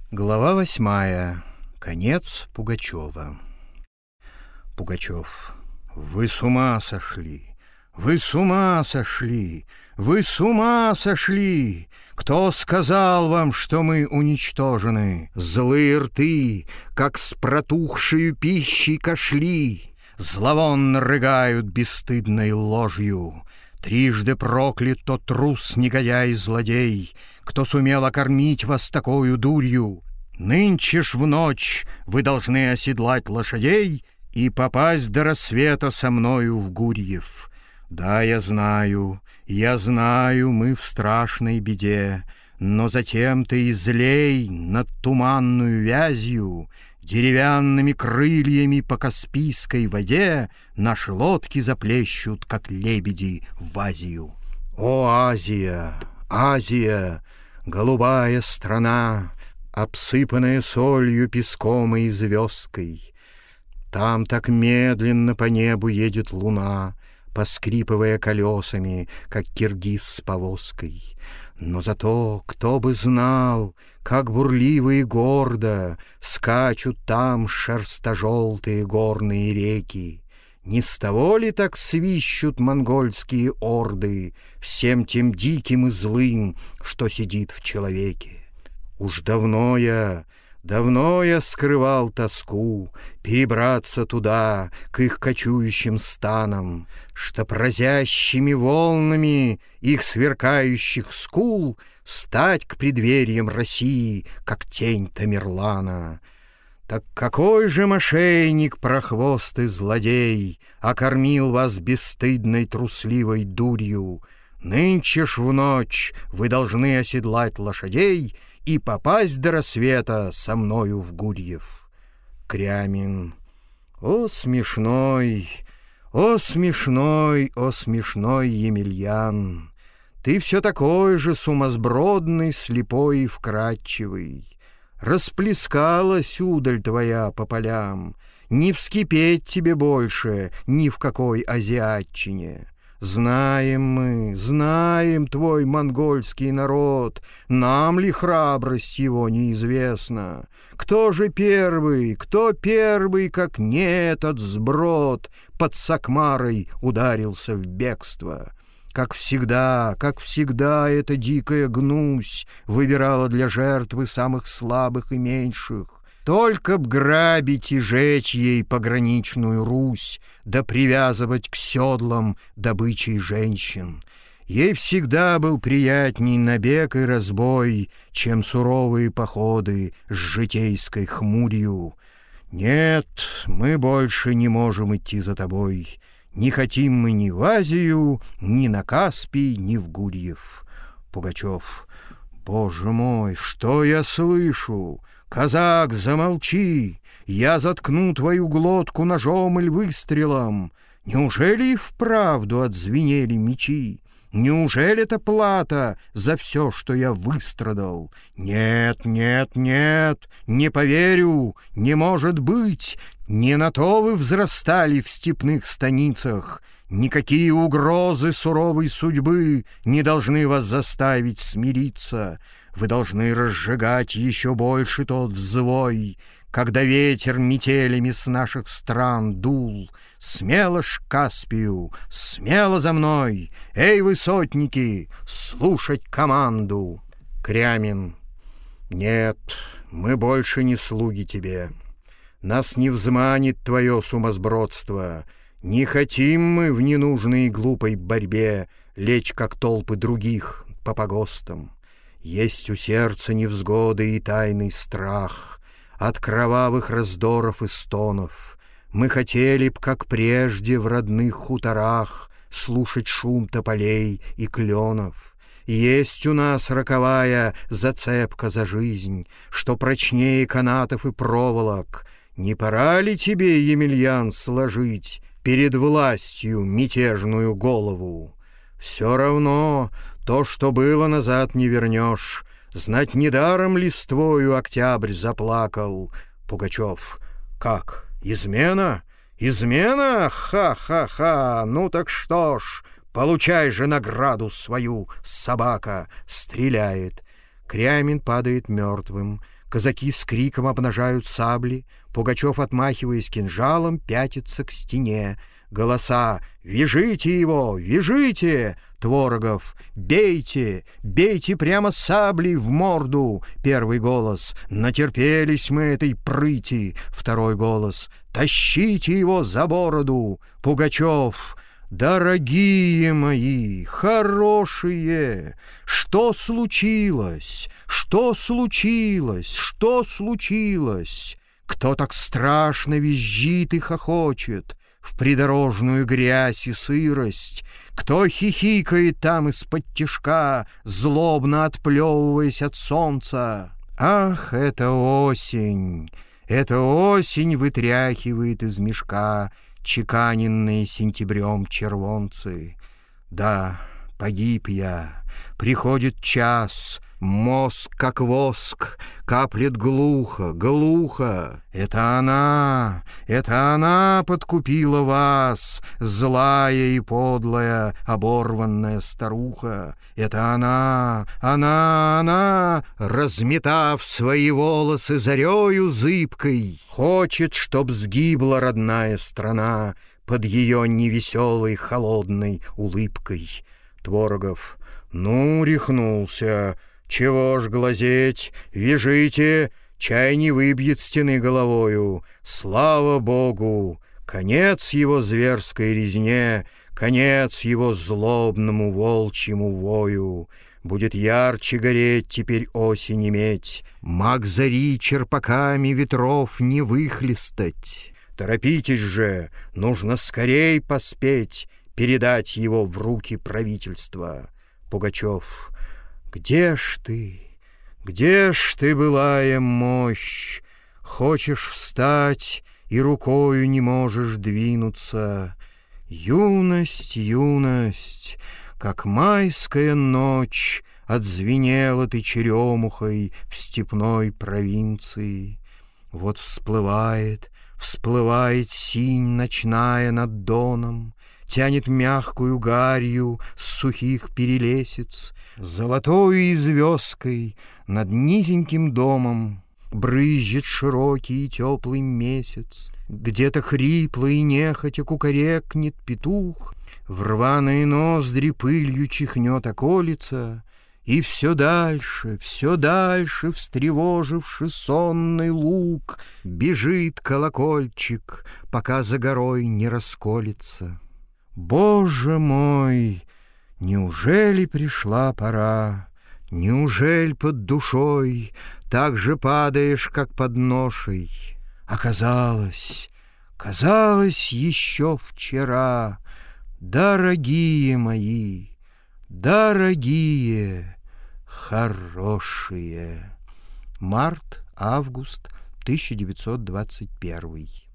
Глава 8. Конец Пугачева. Пугачев. Вы с ума сошли! Вы с ума сошли! Вы с ума сошли! Кто сказал вам, что мы уничтожены? Злые рты, как с протухшей пищей кошли, зловонно рыгают бесстыдной ложью. Трижды проклят тот трус, негодяй, злодей, кто сумел окормить вас такою дурью. Нынче ж в ночь вы должны оседлать лошадей и попасть до рассвета со мною в Гурьев. Да, я знаю, мы в страшной беде, но затем-то и злей над туманную вязью, деревянными крыльями по Каспийской воде наши лодки заплещут, как лебеди в Азию. О, Азия, Азия, голубая страна, обсыпанная солью, песком и звездкой. Там так медленно по небу едет луна, поскрипывая колесами, как киргиз с повозкой. Но зато кто бы знал, как бурливо и гордо скачут там шерсто-желтые горные реки. Не с того ли так свищут монгольские орды всем тем диким и злым, что сидит в человеке? Уж давно я скрывал тоску перебраться туда, к их кочующим станам, чтоб разящими волнами их сверкающих скул стать к преддверьям России, как тень Тамерлана. Так какой же мошенник, прохвостый злодей, окормил вас бесстыдной трусливой дурью? Нынче ж в ночь вы должны оседлать лошадей и попасть до рассвета со мною в Гурьев. Крямин. О, смешной, о, смешной, о, смешной Емельян! Ты все такой же сумасбродный, слепой и вкрадчивый. Расплескалась удаль твоя по полям, не вскипеть тебе больше ни в какой азиатчине. Знаем мы, знаем твой монгольский народ, нам ли храбрость его неизвестна? Кто же первый, как не этот сброд, под Сакмарой ударился в бегство? Как всегда, эта дикая гнусь выбирала для жертвы самых слабых и меньших. Только б грабить и жечь ей пограничную Русь, да привязывать к седлам добычей женщин. Ей всегда был приятней набег и разбой, чем суровые походы с житейской хмурью. Нет, мы больше не можем идти за тобой. Не хотим мы ни в Азию, ни на Каспий, ни в Гурьев. Пугачев. Боже мой, что я слышу? Казак, замолчи! Я заткну твою глотку ножом или выстрелом. Неужели и вправду отзвенели мечи? Неужели это плата за все, что я выстрадал? Нет, нет, нет, не поверю, не может быть. Не на то вы взрастали в степных станицах. Никакие угрозы суровой судьбы не должны вас заставить смириться. Вы должны разжигать еще больше тот взвой, когда ветер метелями с наших стран дул. Смело ж к Каспию, смело за мной! Эй, вы, сотники, слушать команду! Крямин. Нет, мы больше не слуги тебе. Нас не взманит твое сумасбродство. Не хотим мы в ненужной и глупой борьбе лечь, как толпы других, по погостам. Есть у сердца невзгоды и тайный страх от кровавых раздоров и стонов. Мы хотели б, как прежде, в родных хуторах слушать шум тополей и кленов. Есть у нас роковая зацепка за жизнь, что прочнее канатов и проволок. Не пора ли тебе, Емельян, сложить перед властью мятежную голову? Все равно то, что было, назад не вернешь. Знать, недаром листвою октябрь заплакал. Пугачев. Как? Измена? Измена? Ха-ха-ха! Ну так что ж, получай же награду свою, собака! Стреляет. Крямин падает мертвым. Казаки с криком обнажают сабли. Пугачев, отмахиваясь кинжалом, пятится к стене. Голоса: «Вяжите его! Вяжите!» Творогов: «Бейте! Бейте прямо саблей в морду!» Первый голос: «Натерпелись мы этой прыти!» Второй голос: «Тащите его за бороду!» Пугачев: «Дорогие мои, хорошие, что случилось? Что случилось? Что случилось? Кто так страшно визжит и хохочет в придорожную грязь и сырость? Кто хихикает там из-под тишка, злобно отплевываясь от солнца? Ах, это осень! Эта осень вытряхивает из мешка чеканенные сентябрем червонцы. Да, погиб я, приходит час, мозг как воск, каплет глухо, глухо. Это она подкупила вас, злая и подлая, оборванная старуха. Это она, разметав свои волосы зарею зыбкой, хочет, чтоб сгибла родная страна под ее невеселой холодной улыбкой. Творогов: «Ну, рехнулся. Чего ж глазеть? Вяжите, чай не выбьет стены головою. Слава Богу! Конец его зверской резне, конец его злобному волчьему вою. Будет ярче гореть теперь осень иметь, маг зари черпаками ветров не выхлестать. Торопитесь же, нужно скорей поспеть передать его в руки правительства». Пугачев: «Где ж ты, былая мощь? Хочешь встать, и рукою не можешь двинуться. Юность, юность, как майская ночь, отзвенела ты черемухой в степной провинции. Вот всплывает синь ночная над доном, тянет мягкую гарью с сухих перелесиц. Золотою звездкой над низеньким домом брызжет широкий и теплый месяц. Где-то хрипло и нехотя кукарекнет петух, в рваные ноздри пылью чихнет околица, и все дальше, встревоживши сонный луг, бежит колокольчик, пока за горой не расколется. Боже мой, неужели пришла пора? Неужели под душой так же падаешь, как под ношей? А казалось еще вчера, дорогие мои, дорогие, хорошие. Март-август 1921.